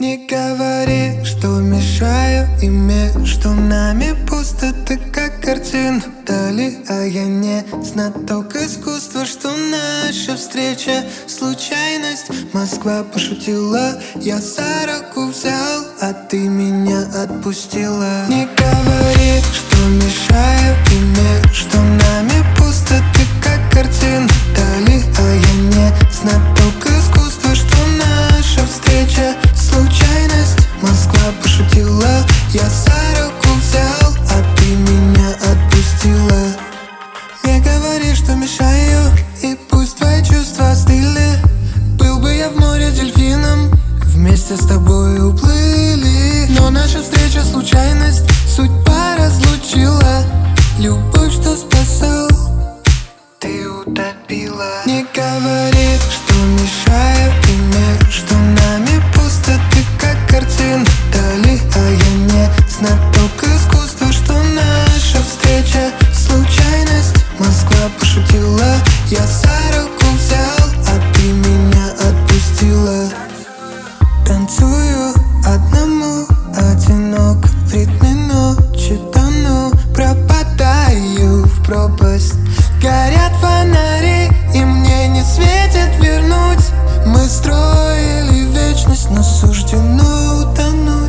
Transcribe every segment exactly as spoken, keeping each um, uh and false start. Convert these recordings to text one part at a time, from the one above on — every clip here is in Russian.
Не говори, что мешаю, и между нами пусто. Ты как картина вдали, а я не знаток искусства. Что наша встреча случайность. Москва пошутила, я за руку взял, а ты меня отпустила. Не говори, что мешаю, и между нами пусто. Ты как картина вдали, а я не знаток искусства. Что наша встреча случайность. Москва пошутила, я за руку взял, а ты меня отпустила. Не говори, что мешаю, и пусть твои чувства остыли. Был бы я в море дельфином, вместе с тобой уплыли. Но наша встреча случайность, судьба разлучила. Любовь, что спасал, ты утопила. Не говори, что мешаю, и между нами пусто. Ты как картина вдали, а я не знаток искусства. Что наша встреча случайность. Москва пошутила, я за руку взял, а ты меня отпустила. Танцую одному, одинок в ритме ночи тону. Пропадаю в пропасть, горят фонари, и мне не светит вернуть. Мы строили вечность, но суждено утонуть.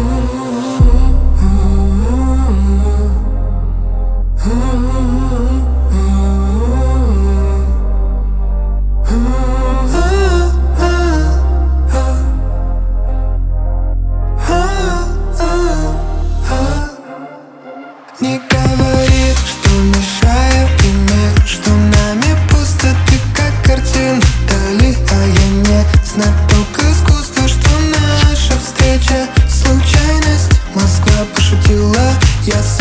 Не говори, что мешаю, и между нами пусто. Ты как картина вдали, а я не знаток искусства. Что наша встреча случайность. Москва пошутила, я